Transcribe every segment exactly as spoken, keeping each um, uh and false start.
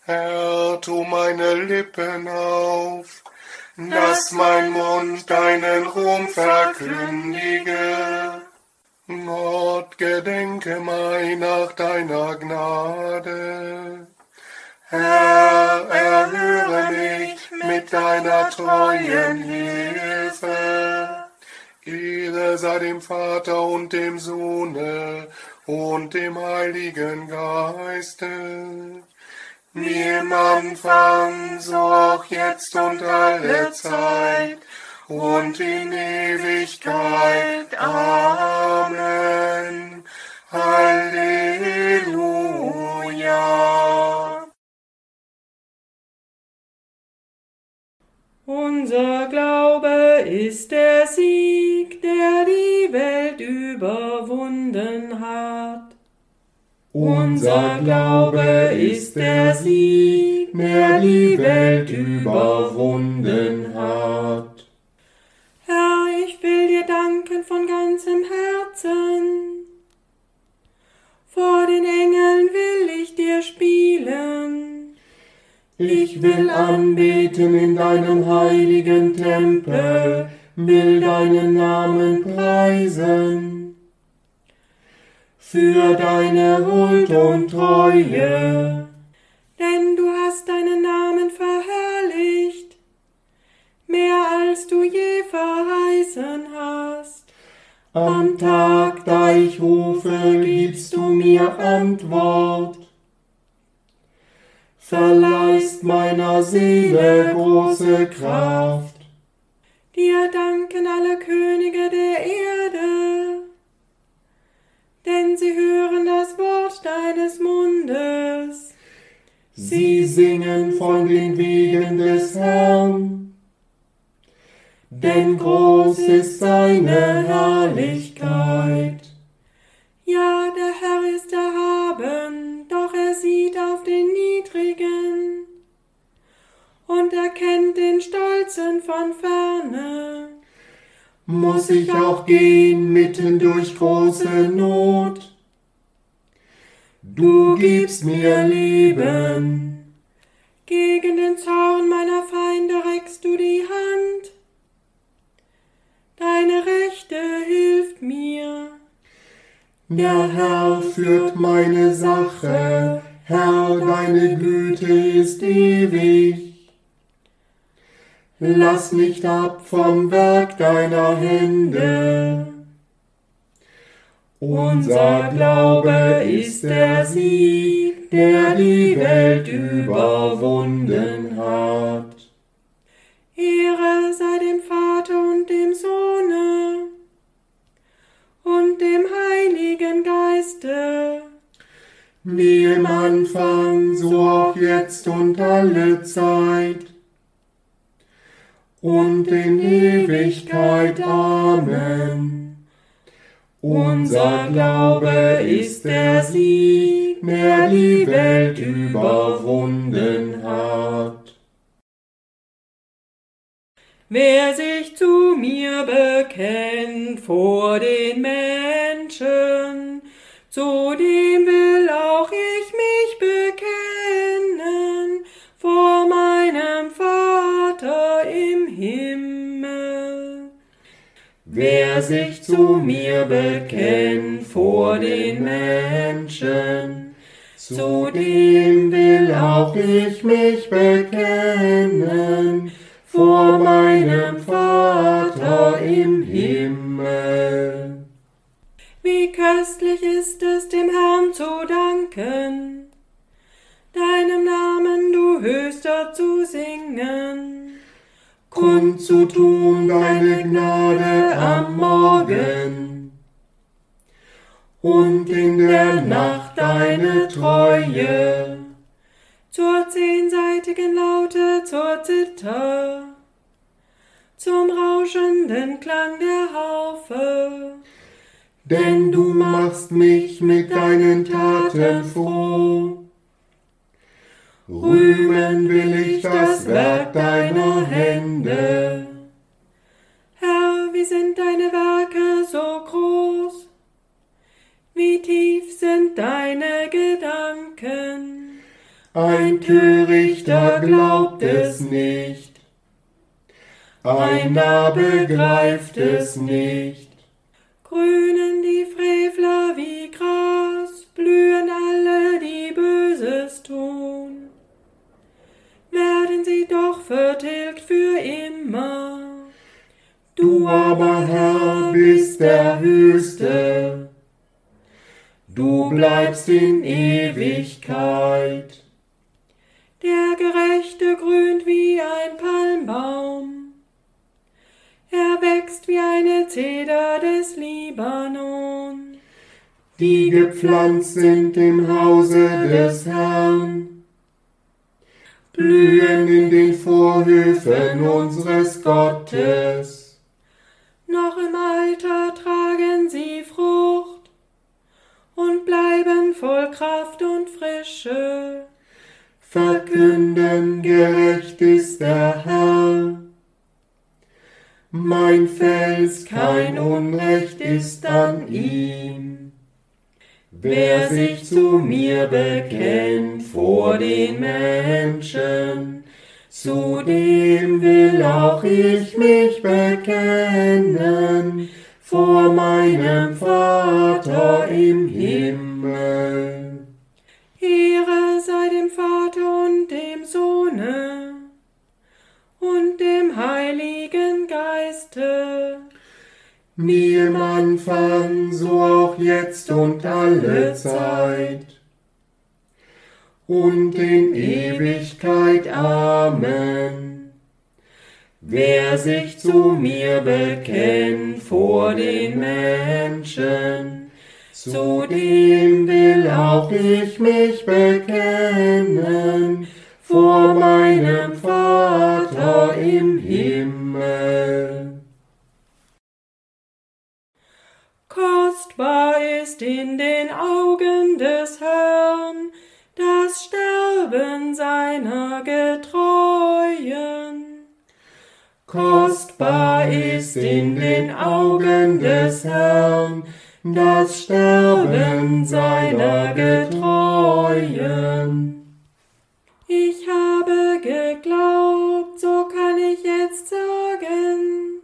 Herr, tu meine Lippen auf, dass mein Mund deinen Ruhm verkündige. Gott, gedenke meiner deiner Gnade. Herr, erhöre mich mit deiner treuen Hilfe. Ehre sei dem Vater und dem Sohne und dem Heiligen Geiste, wie im Anfang, so auch jetzt und alle Zeit und in Ewigkeit. Amen. Halleluja. Unser Glaube ist der Sieg, der die Welt überwunden hat. Unser Glaube ist der Sieg, der die Welt überwunden hat. Herr, ich will dir danken von ganzem Herzen. Vor den Engeln will ich dir spielen. Ich will anbeten in deinem heiligen Tempel, will deinen Namen preisen. Für deine Huld und Treue, denn du hast deinen Namen verherrlicht, mehr als du je verheißen hast. Am Tag, da ich rufe, gibst du mir Antwort, verleihst meiner Seele große Kraft. Dir danken alle Könige der Erde, denn sie hören das Wort deines Mundes. Sie singen von den Wegen des Herrn, denn groß ist seine Herrlichkeit. Ja, der Herr ist erhaben, doch er sieht auf den Niedrigen und erkennt den Stolzen von ferne. Muss ich auch gehen mitten durch große Not? Du gibst mir Leben. Gegen den Zorn meiner Feinde reckst du die Hand. Deine Rechte hilft mir. Der Herr führt meine Sache. Herr, deine Güte ist ewig. Lass nicht ab vom Werk deiner Hände. Unser Glaube ist der Sieg, der die Welt überwunden hat. Ehre sei dem Vater und dem Sohne und dem Heiligen Geiste, wie im Anfang, so auch jetzt und alle Zeit und in Ewigkeit. Amen. Unser Glaube ist der Sieg, der die Welt überwunden hat. Wer sich zu mir bekennt vor den Menschen, zu dem will auch ich mich bekennen vor meinem Vater im Himmel. Wer sich zu mir bekennt vor den Menschen, zu dem will auch ich mich bekennen vor meinem Vater im Himmel. Wie köstlich ist es, dem Herrn zu danken, deinem Namen, du Höchster, zu singen, kundzutun deine Gnade am Morgen und in der Nacht deine Treue, zur zehnseitigen Laute, zur Zither, zum rauschenden Klang der Harfe. Denn du machst mich mit deinen Taten froh. Rühmen will ich das Werk deiner Hände. Herr, wie sind deine Werke so groß? Wie tief sind deine Gedanken? ein Törichter glaubt es nicht, ein Narr begreift es nicht. Grünen die Frevler wie Gras, blühen alle, die Böses tun. Werden sie doch vertilgt für immer. Du aber, Herr, bist der Höchste, du bleibst in Ewigkeit. Der Gerechte grünt wie ein Palmbaum, er wächst wie eine Zeder des Libanon. Die gepflanzt sind im Hause des Herrn, blühen in den Vorhöfen unseres Gottes. Noch im Alter tragen sie Frucht und bleiben voll Kraft und Frische. Verkünden, gerecht ist der Herr. Mein Fels, kein Unrecht ist an ihm. Wer sich zu mir bekennt vor den Menschen, zu dem will auch ich mich bekennen vor meinem Vater im Himmel. Ehre sei dem Vater und dem Sohne und dem Heiligen Geiste, wie im Anfang, so auch jetzt und alle Zeit und in Ewigkeit. Amen. Wer sich zu mir bekennt vor den Menschen, zu dem will auch ich mich bekennen vor meinem Vater im Himmel. Kostbar ist in den Augen des Herrn das Sterben seiner Getreuen. Kostbar ist in den Augen des Herrn das Sterben seiner Getreuen. Ich habe geglaubt, so kann ich jetzt sagen,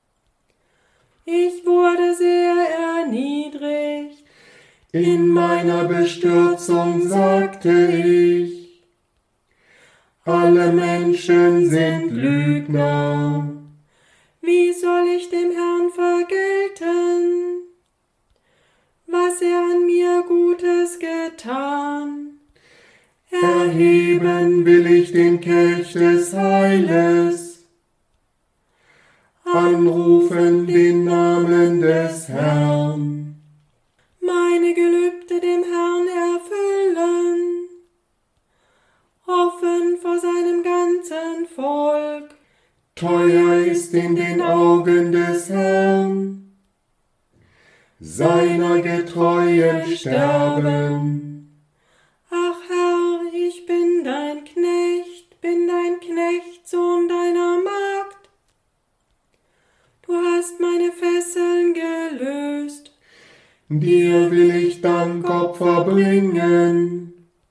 ich wurde sehr erniedrigt. In meiner Bestürzung sagte ich, alle Menschen sind Lügner. Wie soll ich dem Herrn vergelten, was er an mir Gutes getan? Erheben will ich den Kelch des Heiles, anrufen den Namen des Herrn. Meine Gelübde dem Herrn erfüllen, offen vor seinem ganzen Volk. Teuer ist in den Augen des Herrn seiner Getreuen sterben. Ach Herr, ich bin dein Knecht, bin dein Knecht, Sohn deiner Magd. Du hast meine Fesseln gelöst. Dir will ich Dankopfer bringen,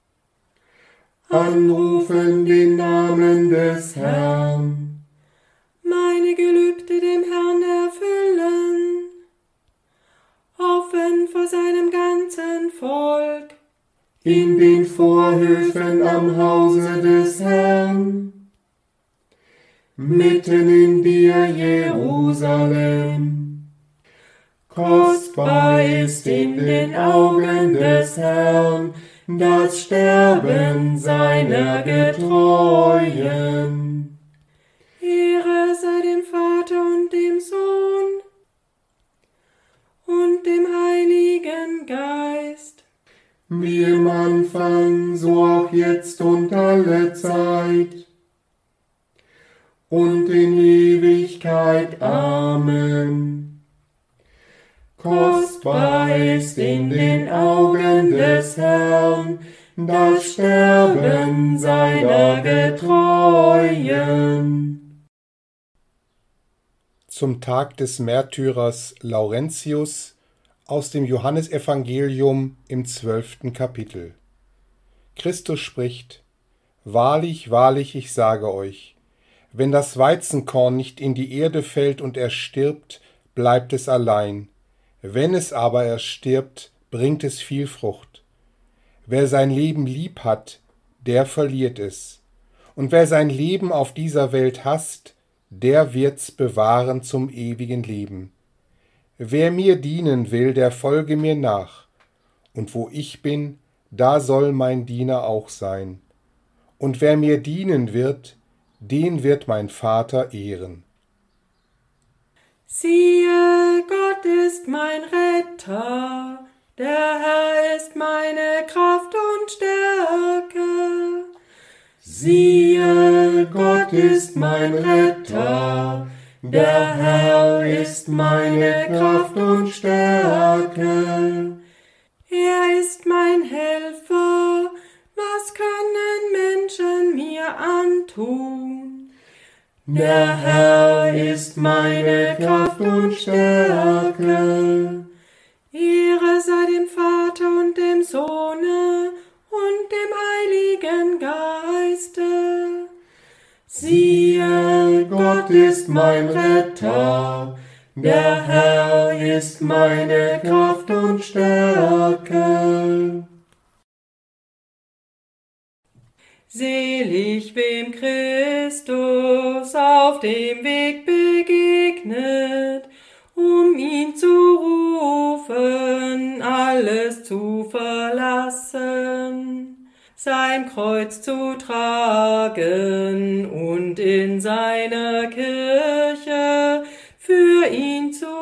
anrufen den Namen des Herrn. Meine Gelübde dem Herrn erfüllen, offen vor seinem ganzen Volk. In den Vorhöfen am Hause des Herrn, mitten in dir Jerusalem. Kostbar ist in den Augen des Herrn das Sterben seiner Getreuen. Ehre sei dem Vater und dem Sohn und dem Heiligen Geist. Wie im Anfang, so auch jetzt und alle Zeit und in Ewigkeit. Amen. Kostbar ist in den Augen des Herrn das Sterben seiner Getreuen. Zum Tag des Märtyrers Laurentius aus dem Johannesevangelium im zwölften Kapitel. Christus spricht: Wahrlich, wahrlich, ich sage euch, wenn das Weizenkorn nicht in die Erde fällt und erstirbt, bleibt es allein. Wenn es aber erstirbt, bringt es viel Frucht. Wer sein Leben lieb hat, der verliert es. Und wer sein Leben auf dieser Welt hasst, der wird's bewahren zum ewigen Leben. Wer mir dienen will, der folge mir nach. Und wo ich bin, da soll mein Diener auch sein. Und wer mir dienen wird, den wird mein Vater ehren. Siehe, Gott ist mein Retter, der Herr ist meine Kraft und Stärke. Siehe, Gott ist mein Retter, der Herr ist meine Kraft und Stärke. Er ist mein Helfer, was können Menschen mir antun? Der Herr ist meine Kraft und Stärke. Ehre sei dem Vater und dem Sohne und dem Heiligen Geiste. Siehe, Gott ist mein Retter, der Herr ist meine Kraft und Stärke. Selig, wem Christus auf dem Weg begegnet, um ihn zu rufen, alles zu verlassen, sein Kreuz zu tragen und in seiner Kirche für ihn zu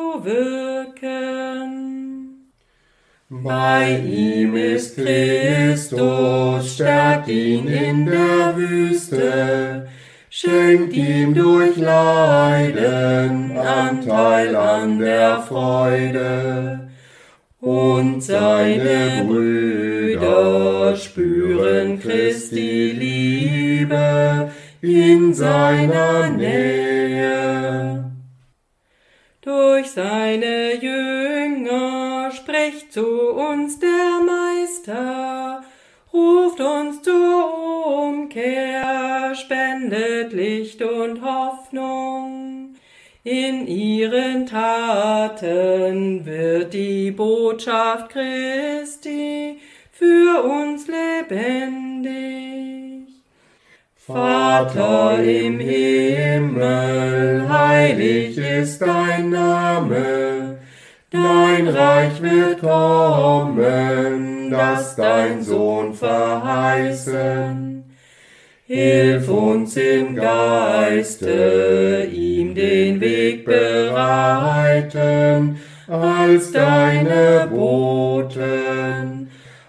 wirken. Bei ihm ist Christus, stärkt ihn in der Wüste, schenkt ihm durch Leiden Anteil an der Freude. Und seine Brüder spüren Christi Liebe in seiner Nähe. Durch seine Jünger spricht zu uns der Meister, ruft uns zur Umkehr, spendet Licht und Hoffnung. In ihren Taten wird die Botschaft Christi für uns lebendig. Vater im Himmel, heilig ist dein Name, dein Reich wird kommen, das dein Sohn verheißen. Hilf uns im Geiste, ihm den Weg bereiten, als deine Boten.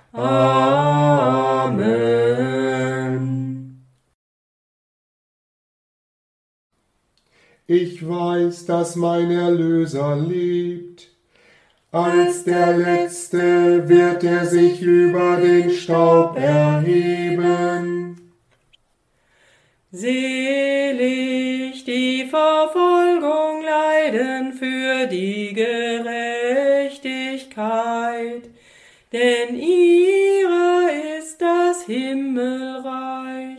Amen. Ich weiß, dass mein Erlöser lebt. Als der Letzte wird er sich über den Staub erheben. Selig, die Verfolgung leiden für die Gerechtigkeit, denn ihrer ist das Himmelreich.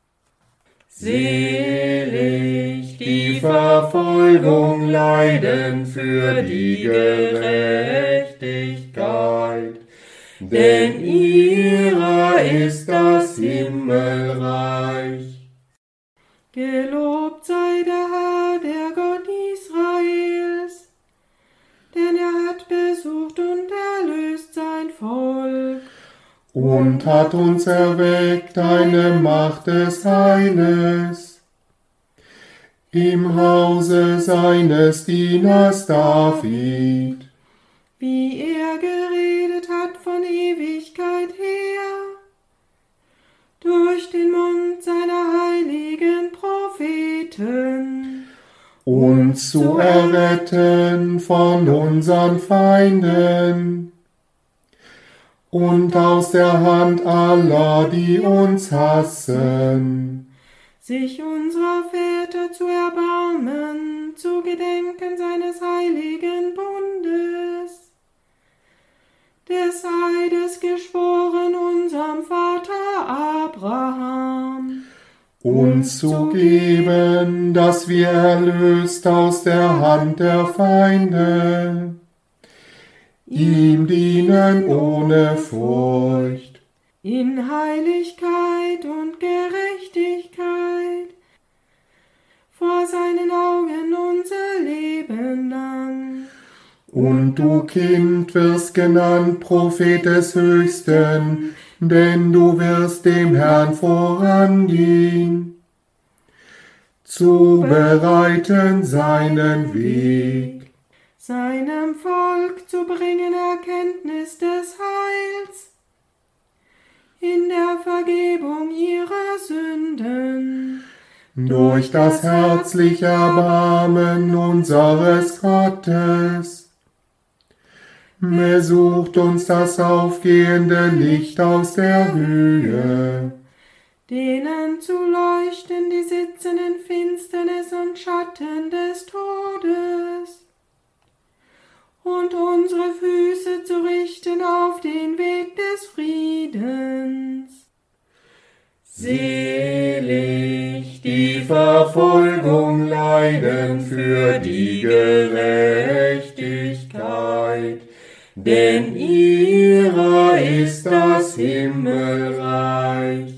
Selig, die Verfolgung leiden für die Gerechtigkeit, denn ihrer ist das Himmelreich. Gelobt sei der Herr, der Gott Israels, denn er hat besucht und erlöst sein Volk. Und hat uns erweckt eine Macht des Heiles. Im Hause seines Dieners David. Wie er geredet hat von Ewigkeit her, durch den Mund seiner heiligen Propheten, uns zu erretten von unseren Feinden und aus der Hand aller, die uns hassen, sich unserer Väter zu erbarmen, zu gedenken seines heiligen Bundes, des Eides geschworen unserem Vater uns zu geben, dass wir erlöst aus der Hand der Feinde, ihm dienen ohne Furcht, in Heiligkeit und Gerechtigkeit, vor seinen Augen unser Leben lang. Und du, Kind, wirst genannt Prophet des Höchsten, denn du wirst dem Herrn vorangehen, zu bereiten seinen Weg, seinem Volk zu bringen Erkenntnis des Heils, in der Vergebung ihrer Sünden, durch das herzliche Erbarmen unseres Gottes. Besucht uns das aufgehende Licht aus der Höhe, denen zu leuchten, die sitzen in Finsternis und Schatten des Todes, und unsere Füße zu richten auf den Weg des Friedens. Selig, die Verfolgung leiden für die Gerechtigkeit, denn ihrer ist das Himmelreich.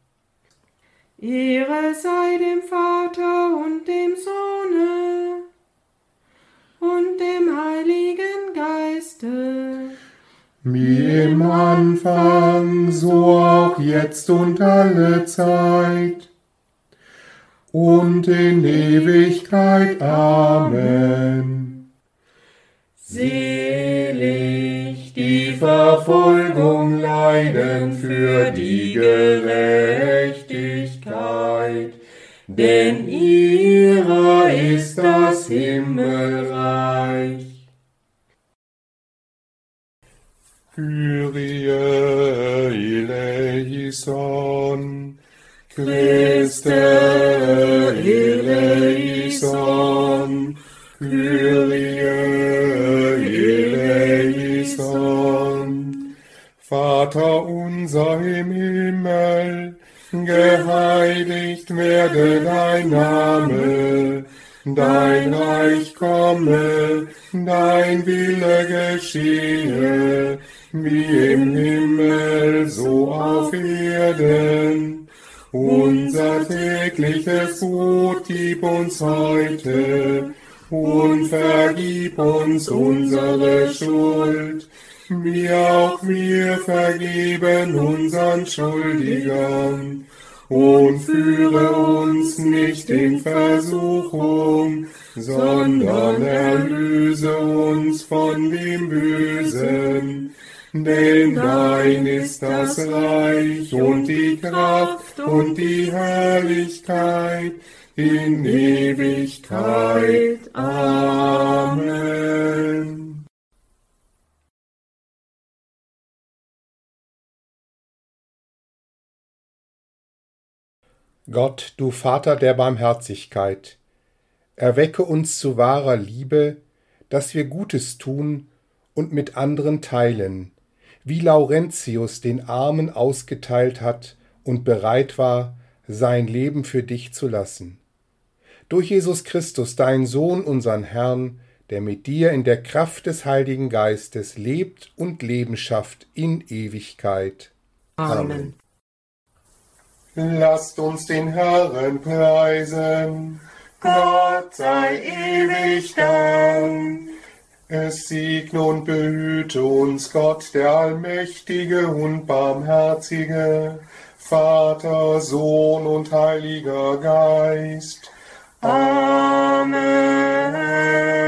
Ehre sei dem Vater und dem Sohne und dem Heiligen Geiste, wie im Anfang, so auch jetzt und alle Zeit und in Ewigkeit. Amen. Selig, die Verfolgung leiden für die Gerechtigkeit, denn ihrer ist das Himmelreich. Kyrie eleison, Christe eleison, Kyrie eleison. Vater unser im Himmel, geheiligt werde dein Name, dein Reich komme, dein Wille geschehe, wie im Himmel, so auf Erden. Unser tägliches Brot gib uns heute und vergib uns unsere Schuld, wie auch wir vergeben unseren Schuldigern. Und führe uns nicht in Versuchung, sondern erlöse uns von dem Bösen. Denn dein ist das Reich und die Kraft und die Herrlichkeit in Ewigkeit. Amen. Gott, du Vater der Barmherzigkeit, erwecke uns zu wahrer Liebe, dass wir Gutes tun und mit anderen teilen, wie Laurentius den Armen ausgeteilt hat und bereit war, sein Leben für dich zu lassen. Durch Jesus Christus, deinen Sohn, unseren Herrn, der mit dir in der Kraft des Heiligen Geistes lebt und Leben schafft in Ewigkeit. Amen. Lasst uns den Herrn preisen, Gott sei ewig Dank. Es segne und behüte uns Gott, der Allmächtige und Barmherzige, Vater, Sohn und Heiliger Geist. Amen.